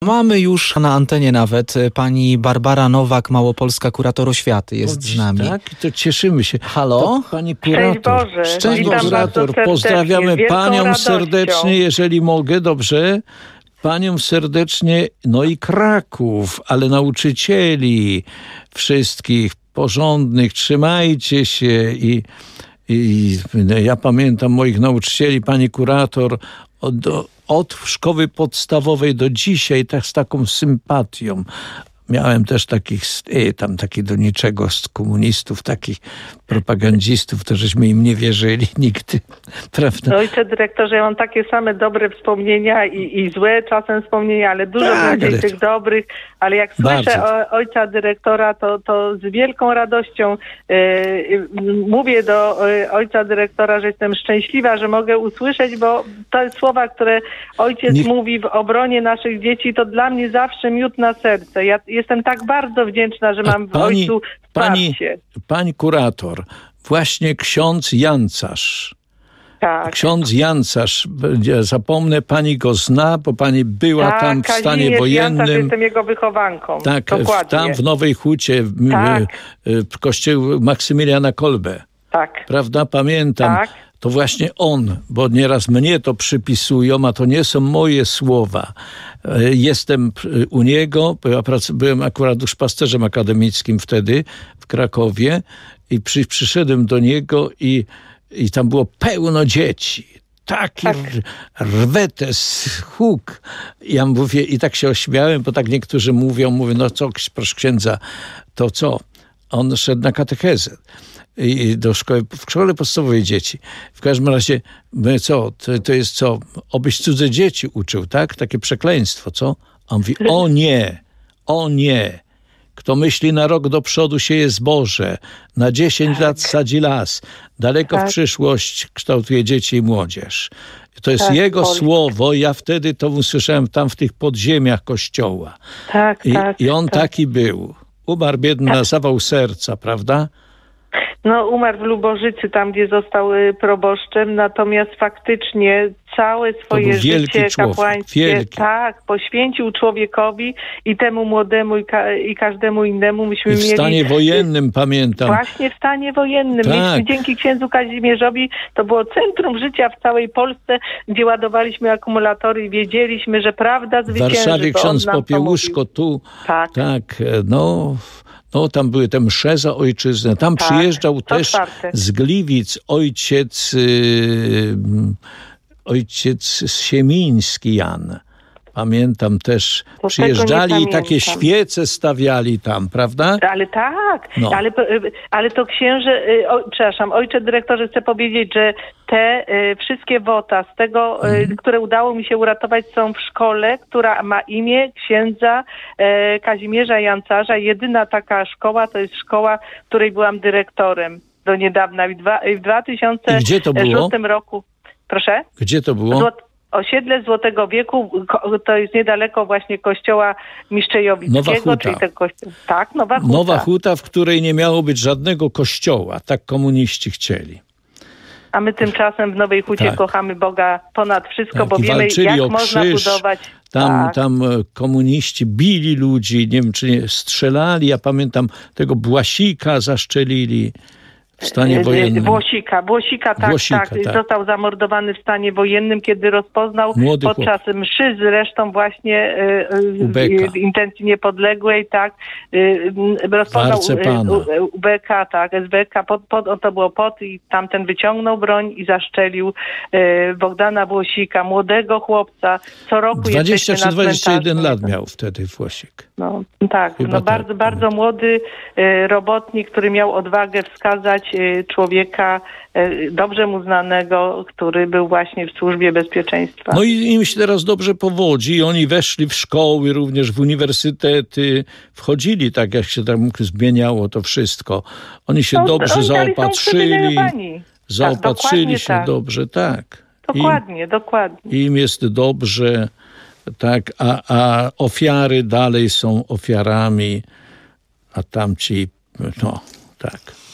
Mamy już na antenie nawet pani Barbara Nowak, małopolska kurator oświaty jest z nami. Tak, to cieszymy się. Halo? To pani kurator. Szczęść Boże. Szczęść Witam kurator. bardzo Pozdrawiamy serdecznie, panią radością. serdecznie, jeżeli mogę, dobrze? Panią serdecznie, no i Kraków, ale nauczycieli wszystkich porządnych, trzymajcie się i ja pamiętam moich nauczycieli, pani kurator, od szkoły podstawowej do dzisiaj, tak z taką sympatią. Miałem też takich do niczego z komunistów, takich propagandzistów, to żeśmy im nie wierzyli nigdy, prawda? Ojcze dyrektorze, ja mam takie same dobre wspomnienia i złe czasem wspomnienia, ale dużo więcej tych dobrych, ale jak słyszę ojca dyrektora, to z wielką radością mówię do ojca dyrektora, że jestem szczęśliwa, że mogę usłyszeć, bo te słowa, które ojciec mówi w obronie naszych dzieci, to dla mnie zawsze miód na serce. Ja jestem tak bardzo wdzięczna, że mam w ojcu wsparcie. Pani kurator, właśnie ksiądz Jancarz. Tak. Ksiądz Jancarz, zapomnę, pani go zna, bo pani była tam w stanie wojennym. Jancarz, jestem jego wychowanką. Tak, dokładnie. Tam w Nowej Hucie, w kościoł Maksymiliana Kolbe. Tak. Prawda? Pamiętam. Tak. To właśnie on, bo nieraz mnie to przypisują, a to nie są moje słowa. Jestem u niego, bo ja byłem akurat duszpasterzem akademickim wtedy w Krakowie i przyszedłem do niego i tam było pełno dzieci. Taki rwetes, huk. Ja mówię i tak się ośmiałem, bo tak niektórzy mówią, no co, proszę księdza, to co? On szedł na katechezę. I w szkole podstawowej dzieci. W każdym razie, to jest co? Obyś cudze dzieci uczył, tak? Takie przekleństwo, co? A on mówi, o nie. Kto myśli na rok do przodu sieje zboże, na 10 lat sadzi las, daleko w przyszłość kształtuje dzieci i młodzież. To jest jego słowo, ja wtedy to usłyszałem tam w tych podziemiach kościoła. I on taki był. Umarł biedny na zawał serca, prawda? No, umarł w Lubożycy, tam gdzie został proboszczem, natomiast faktycznie całe swoje życie kapłańskie poświęcił człowiekowi i temu młodemu i każdemu innemu. Myśmy w stanie wojennym, pamiętam. Właśnie w stanie wojennym. Myśmy dzięki księdzu Kazimierzowi, to było centrum życia w całej Polsce, gdzie ładowaliśmy akumulatory i wiedzieliśmy, że prawda zwycięży. W Warszawie ksiądz Popiełuszko, tu. No, tam były te msze za ojczyznę. Tam przyjeżdżał też z Gliwic ojciec Siemiński Jan. Pamiętam też, przyjeżdżali i takie świece stawiali tam, prawda? Ale ale to księże, ojcze dyrektorze, chcę powiedzieć, że te wszystkie wota z tego, które udało mi się uratować, są w szkole, która ma imię księdza Kazimierza Jancarza. Jedyna taka szkoła to jest szkoła, w której byłam dyrektorem do niedawna. W 2006 roku. Proszę? Gdzie to było? Osiedle Złotego Wieku, to jest niedaleko właśnie kościoła Mistrzejowickiego. Nowa Huta. Czyli ten kościół. Tak, Nowa Huta. Nowa Huta, w której nie miało być żadnego kościoła. Tak komuniści chcieli. A my tymczasem w Nowej Hucie kochamy Boga ponad wszystko, bo wiemy, jak można budować. Tam komuniści bili ludzi, nie wiem, czy nie strzelali. Ja pamiętam, tego Błasika zaszczelili. W stanie wojennym. Błosika, tak. Został zamordowany w stanie wojennym, kiedy rozpoznał podczas mszy, zresztą właśnie w intencji niepodległej, rozpoznał UBK, SBK, to było i tamten wyciągnął broń i zaszczelił Bogdana Błosika, młodego chłopca. Co roku 20 czy 21 lat miał wtedy Włosik. Bardzo młody robotnik, który miał odwagę wskazać człowieka dobrze mu znanego, który był właśnie w służbie bezpieczeństwa. No i im się teraz dobrze powodzi. Oni weszli w szkoły, również w uniwersytety. Wchodzili tak, jak się tam zmieniało to wszystko. Oni się dobrze zaopatrzyli. Zaopatrzyli się dobrze, tak. Dokładnie. Im jest dobrze, tak, a ofiary dalej są ofiarami, a tamci, tak.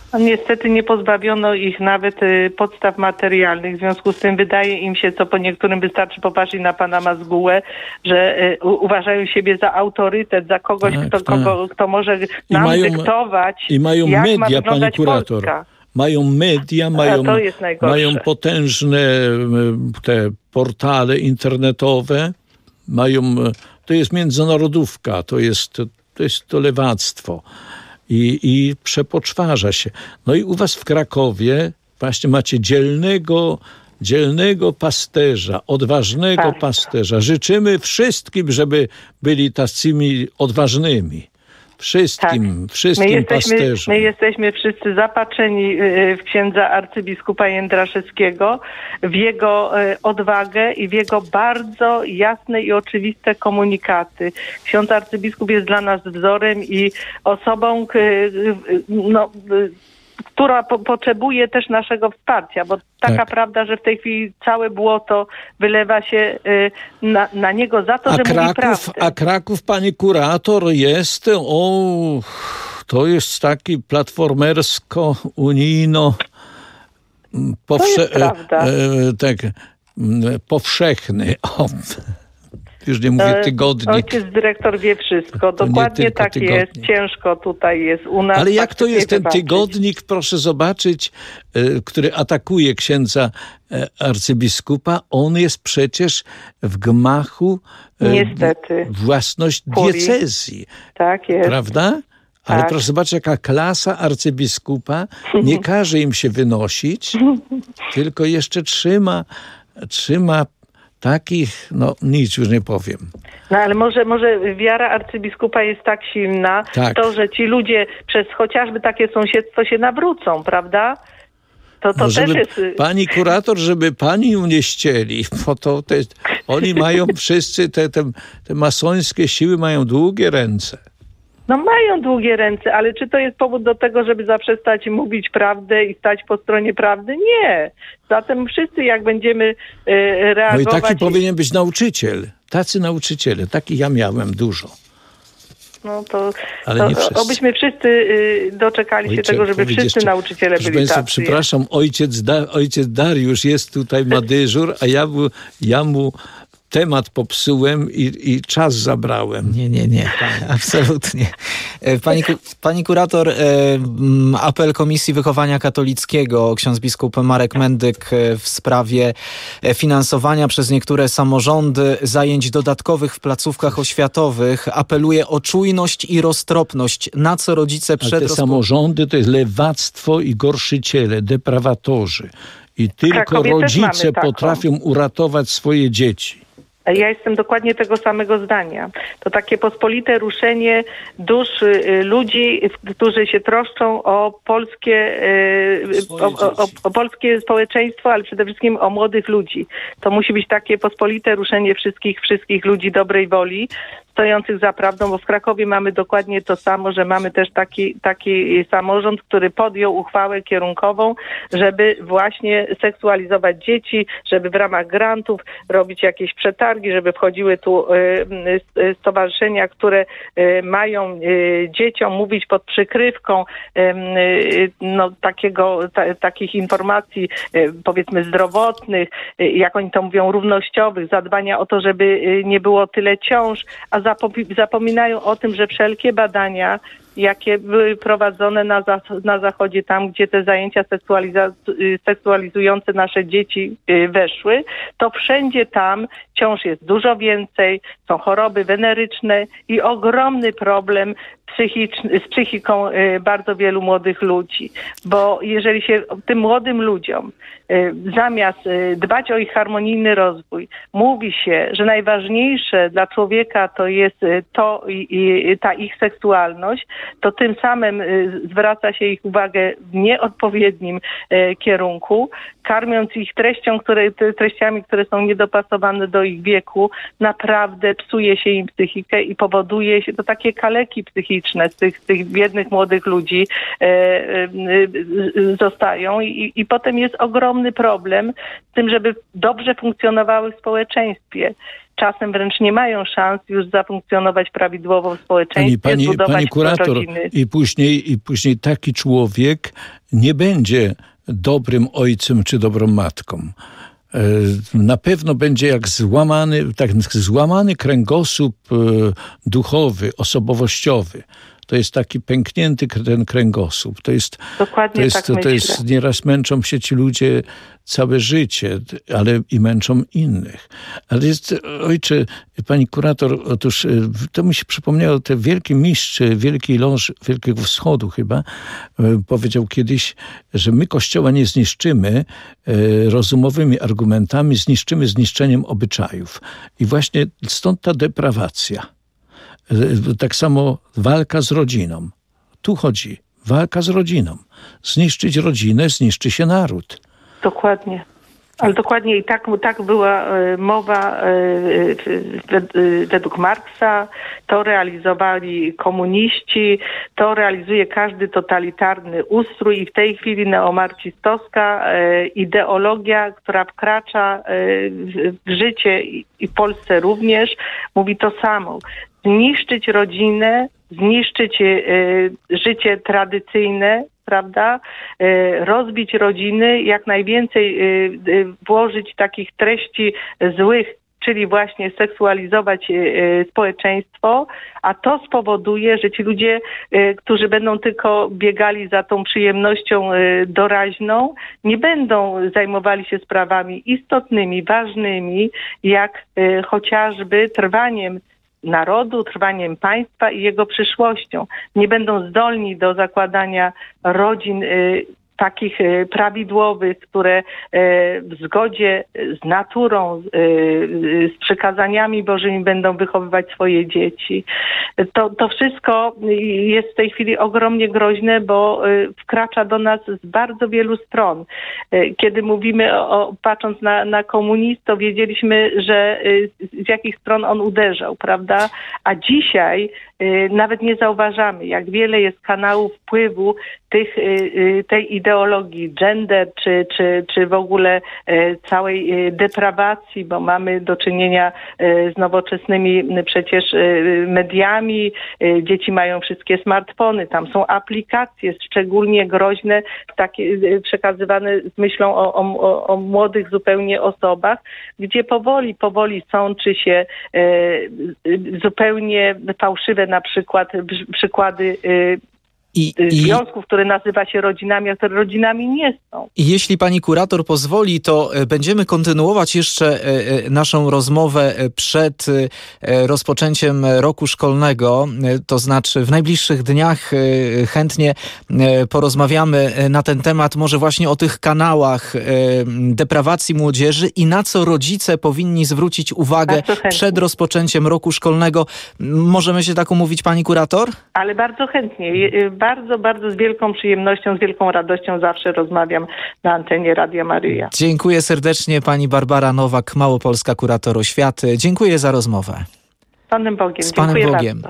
Niestety nie pozbawiono ich nawet podstaw materialnych. W związku z tym wydaje im się, co po niektórym wystarczy popatrzeć na pana Mazgułę, że uważają siebie za autorytet, za kogoś, kto może nam dyktować, i mają jak media, ma wyglądać pani kurator. Polska. Mają media, mają potężne te portale internetowe, to jest międzynarodówka, to jest to lewactwo i przepoczwarza się. No i u was w Krakowie właśnie macie dzielnego pasterza, odważnego pasterza. Życzymy wszystkim, żeby byli tacymi odważnymi. Wszystkim pasterzom. My jesteśmy wszyscy zapatrzeni w księdza arcybiskupa Jędraszewskiego, w jego odwagę i w jego bardzo jasne i oczywiste komunikaty. Ksiądz arcybiskup jest dla nas wzorem i osobą, która potrzebuje też naszego wsparcia, bo taka prawda, że w tej chwili całe błoto wylewa się na niego za to, że mówi prawdę. A Kraków, pani kurator, to jest taki platformersko-unijno powszechny. Już nie mówię tygodnik. Ojciec dyrektor wie wszystko. Dokładnie tak jest. Ciężko tutaj jest u nas. Ale jak to jest ten tygodnik, proszę zobaczyć, który atakuje księdza arcybiskupa, on jest przecież w gmachu niestety własność diecezji. Tak jest. Prawda? Ale proszę zobaczyć, jaka klasa arcybiskupa nie każe im się wynosić, tylko jeszcze trzyma takich, nic już nie powiem. No ale może wiara arcybiskupa jest tak silna, że ci ludzie przez chociażby takie sąsiedztwo się nawrócą, prawda? To też jest... Pani kurator, żeby pani nie ścieli, bo to jest, oni mają wszyscy, te masońskie siły mają długie ręce. No mają długie ręce, ale czy to jest powód do tego, żeby zaprzestać mówić prawdę i stać po stronie prawdy? Nie. Zatem wszyscy jak będziemy reagować... No i taki powinien być nauczyciel. Tacy nauczyciele. Takich ja miałem dużo. No to nie wszyscy. Obyśmy wszyscy doczekali się tego, żeby wszyscy nauczyciele byli Państwa, tacy. przepraszam, ojciec Dariusz jest tutaj, ma dyżur, a ja mu temat popsułem i czas zabrałem. Nie, absolutnie. Pani kurator, apel Komisji Wychowania Katolickiego, ksiądz biskup Marek Mendyk w sprawie finansowania przez niektóre samorządy zajęć dodatkowych w placówkach oświatowych apeluje o czujność i roztropność, na co rodzice te samorządy to jest lewactwo i gorszyciele, deprawatorzy. I tylko rodzice potrafią uratować swoje dzieci. Ja jestem dokładnie tego samego zdania. To takie pospolite ruszenie dusz ludzi, którzy się troszczą o polskie społeczeństwo, ale przede wszystkim o młodych ludzi. To musi być takie pospolite ruszenie wszystkich ludzi dobrej woli, stojących za prawdą, bo w Krakowie mamy dokładnie to samo, że mamy też taki samorząd, który podjął uchwałę kierunkową, żeby właśnie seksualizować dzieci, żeby w ramach grantów robić jakieś przetargi, żeby wchodziły tu stowarzyszenia, które mają dzieciom mówić pod przykrywką takich informacji, powiedzmy zdrowotnych, jak oni to mówią, równościowych, zadbania o to, żeby nie było tyle ciąż, a zapominają o tym, że wszelkie badania, jakie były prowadzone na Zachodzie, tam gdzie te zajęcia seksualizujące nasze dzieci weszły, to wszędzie tam ciąż jest dużo więcej, są choroby weneryczne i ogromny problem z psychiką bardzo wielu młodych ludzi. Bo jeżeli się tym młodym ludziom zamiast dbać o ich harmonijny rozwój, mówi się, że najważniejsze dla człowieka to jest to i ta ich seksualność, to tym samym zwraca się ich uwagę w nieodpowiednim kierunku, karmiąc ich treściami, które są niedopasowane do ich wieku, naprawdę psuje się im psychikę i powoduje się to takie kaleki psychiczne z tych biednych młodych ludzi zostają i potem jest ogromny problem z tym, żeby dobrze funkcjonowały w społeczeństwie. czasem wręcz nie mają szans już zafunkcjonować prawidłowo w społeczeństwie, zbudować pani kurator, rodziny. I później taki człowiek nie będzie dobrym ojcem czy dobrą matką. Na pewno będzie jak złamany kręgosłup duchowy, osobowościowy. To jest taki pęknięty ten kręgosłup. To jest nieraz męczą się ci ludzie całe życie, ale i męczą innych. Ale ojcze, pani kurator, otóż to mi się przypomniało, te wielki mistrz Wielkiej Loży, Wielkiego Wschodu chyba, powiedział kiedyś, że my Kościoła nie zniszczymy rozumowymi argumentami, zniszczymy zniszczeniem obyczajów. I właśnie stąd ta deprawacja. Tak samo walka z rodziną. Tu chodzi. Walka z rodziną. Zniszczyć rodzinę, zniszczy się naród. Dokładnie. Ale dokładnie i tak była mowa według Marksa. To realizowali komuniści, to realizuje każdy totalitarny ustrój i w tej chwili neomarksistowska ideologia, która wkracza w życie i w Polsce również, mówi to samo. Zniszczyć rodzinę, zniszczyć życie tradycyjne, prawda? Rozbić rodziny, jak najwięcej włożyć takich treści złych, czyli właśnie seksualizować społeczeństwo, a to spowoduje, że ci ludzie, którzy będą tylko biegali za tą przyjemnością doraźną, nie będą zajmowali się sprawami istotnymi, ważnymi, jak chociażby trwaniem narodu, trwaniem państwa i jego przyszłością. Nie będą zdolni do zakładania rodzin takich prawidłowych, które w zgodzie z naturą, z przykazaniami Bożymi będą wychowywać swoje dzieci. To wszystko jest w tej chwili ogromnie groźne, bo wkracza do nas z bardzo wielu stron. Kiedy mówimy patrząc na komunizm, to wiedzieliśmy, że z jakich stron on uderzał, prawda? A dzisiaj nawet nie zauważamy, jak wiele jest kanałów wpływu tej ideologii gender, czy w ogóle całej deprawacji, bo mamy do czynienia z nowoczesnymi przecież mediami. Dzieci mają wszystkie smartfony, tam są aplikacje szczególnie groźne, takie przekazywane z myślą o młodych zupełnie osobach, gdzie powoli sączy się zupełnie fałszywe na przykład przykłady związków, które nazywa się rodzinami, a które rodzinami nie są. I jeśli pani kurator pozwoli, to będziemy kontynuować jeszcze naszą rozmowę przed rozpoczęciem roku szkolnego, to znaczy w najbliższych dniach chętnie porozmawiamy na ten temat, może właśnie o tych kanałach deprawacji młodzieży i na co rodzice powinni zwrócić uwagę przed rozpoczęciem roku szkolnego. Możemy się tak umówić, pani kurator? Ale bardzo chętnie. Bardzo z wielką przyjemnością, z wielką radością zawsze rozmawiam na antenie Radia Maryja. Dziękuję serdecznie, pani Barbara Nowak, Małopolska Kurator Oświaty. Dziękuję za rozmowę. Z Panem Bogiem. Z Panem Bogiem. Bardzo.